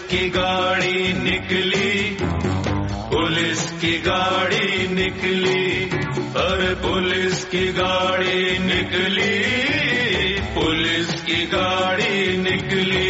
की गाड़ी निकली, पुलिस की गाड़ी निकली, अरे पुलिस की गाड़ी निकली, पुलिस की गाड़ी निकली।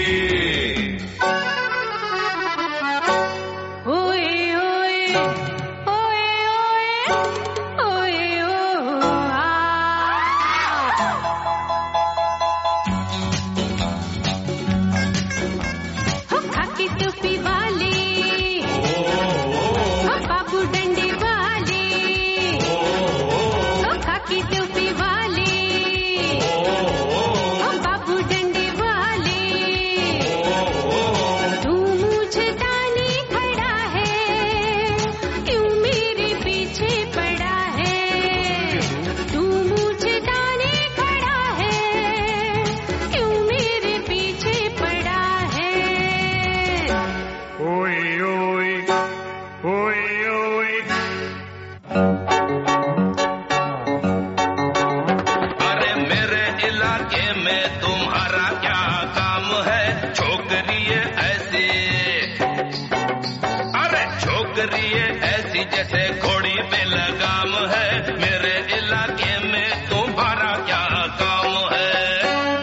जैसे घोड़ी पे लगाम है, मेरे इलाके में तुम्हारा क्या काम है?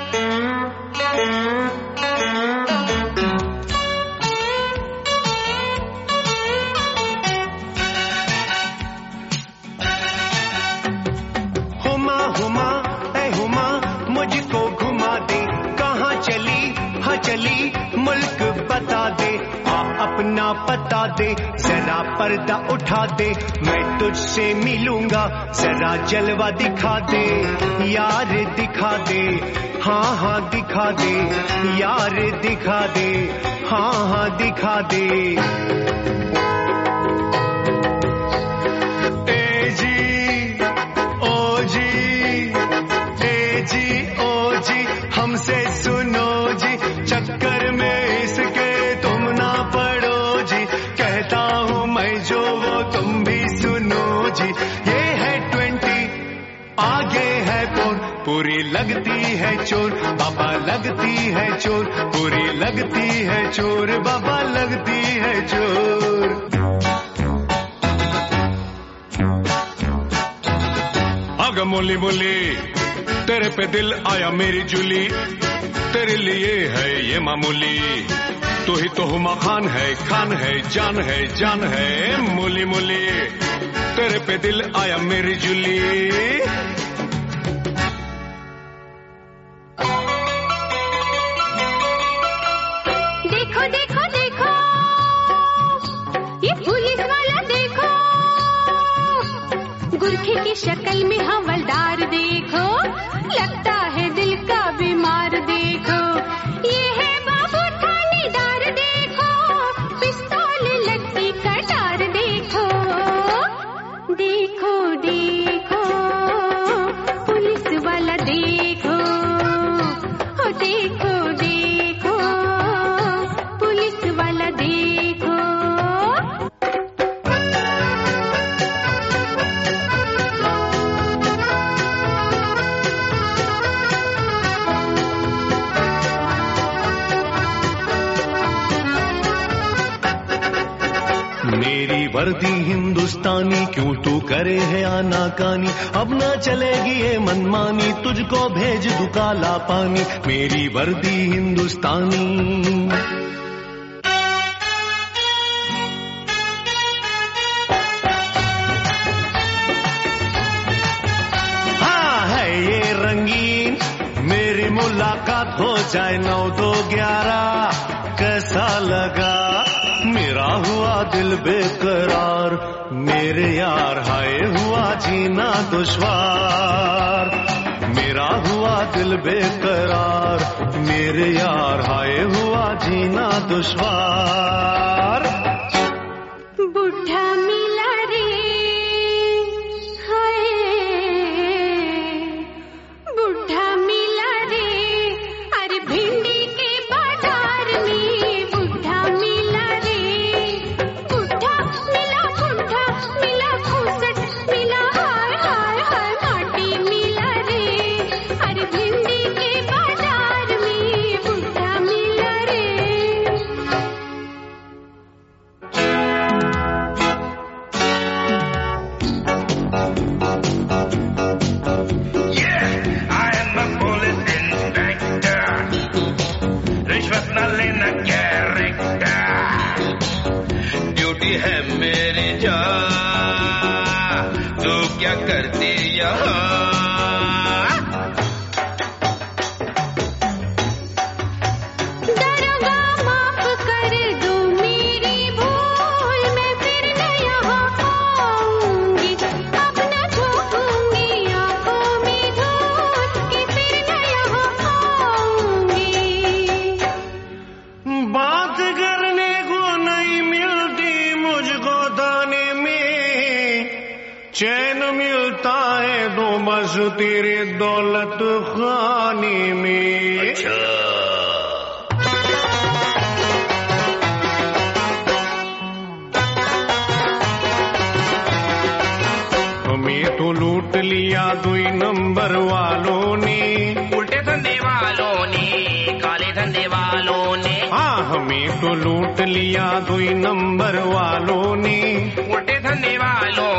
हुमा हुमा ऐ हुमा मुझको घुमा दे, कहाँ चली हाँ चली मुल्क बता दे, अपना पता दे, जरा पर्दा उठा दे, मैं तुझसे मिलूंगा, जरा जलवा दिखा दे, यार दिखा दे, हाँ हाँ दिखा दे, यार दिखा दे, हाँ हाँ दिखा दे। ए जी ओ जी हमसे सुनो जी, चक्कर में इसके तुम ना पड़ो जी, कहता हूँ मैं जो वो तुम भी सुनो जी। ये है 20 आगे है 4, पूरी लगती है चोर बाबा, लगती है चोर, पूरी लगती है चोर बाबा, लगती है चोर। आग मोली मोली तेरे पे दिल आया मेरी जूली, तेरे लिए है ये मामूली, तू ही तो हुमा खान है, खान है, जान है, जान है, मूली मूली तेरे पे दिल आया मेरी जूली। देखो देखो देखो ये पुलिस वाला देखो, गुरखे की शक्ल में हवलदार देखो, लगता है दिल का बीमार देखो, ये है बाबू थानेदार देखो, पिस्तौल लट्टी कटार देखो, देखो देखो पुलिस वाला देखो, हो देखो देखो पुलिस वाला देखो। मेरी वर्दी हिंदुस्तानी, क्यों तू करे है आनाकानी, अब ना चलेगी ये मनमानी, तुझको भेज दूं काला पानी, मेरी वर्दी हिंदुस्तानी। हाँ है ये रंगीन, मेरी मुलाकात हो जाए 9-2-11, कैसा लगा मेरा हुआ दिल बेकरार, मेरे यार हाय हुआ जीना दुश्वार, मेरा हुआ दिल बेकरार, मेरे यार हाय हुआ जीना दुश्वार। बुढ़ा मिला रे हाय, बुढ़ा मिला रे, अरे भिंडी के बाजार में बुढ़ा मिला रे, बुढ़ा मिला खूसट मिला, हाय हाय हाय माटी मिला रे, अरे भिंडी के बाजार में बुढ़ा मिला रे। बाजू तेरे दौलत खाने में। अच्छा। हमें तो लूट लिया 2 नंबर वालों ने, उल्टे धंधे वालों ने, काले धंधे वालों ने। हाँ, हमें तो लूट लिया 2 नंबर वालों ने, उल्टे धंधे वालों